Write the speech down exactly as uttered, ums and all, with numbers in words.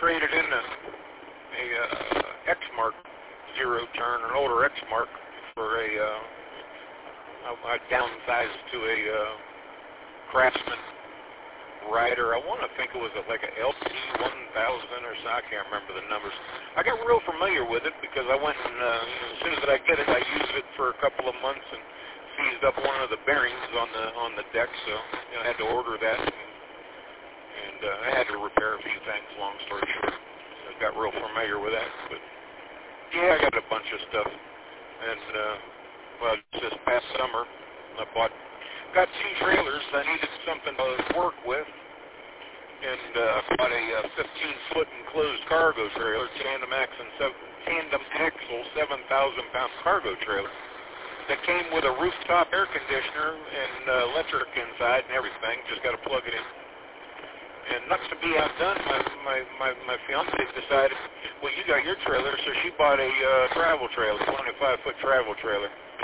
traded in a, a uh, X-Mark zero turn, an older X-Mark, for a, uh, I, I downsized to a uh, Craftsman rider. I want to think it was a, like a L T one thousand or so. I can't remember the numbers. I got real familiar with it because I went and uh, you know, as soon as I get it, I used it for a couple of months and seized up one of the bearings on the on the deck. So you know, I had to order that, and, and uh, I had to repair a few things. Long story short, I got real familiar with that. But yeah, I got a bunch of stuff, and uh, well, this past summer I bought. Got two trailers. I needed something to work with, and uh, bought a uh, fifteen-foot enclosed cargo trailer, tandem axle, seven, tandem axle, seven thousand pound cargo trailer that came with a rooftop air conditioner and uh, electric inside and everything. Just got to plug it in. And not to be outdone, my my my, my fiance decided, well, you got your trailer, so she bought a uh, travel trailer, twenty-five foot travel trailer.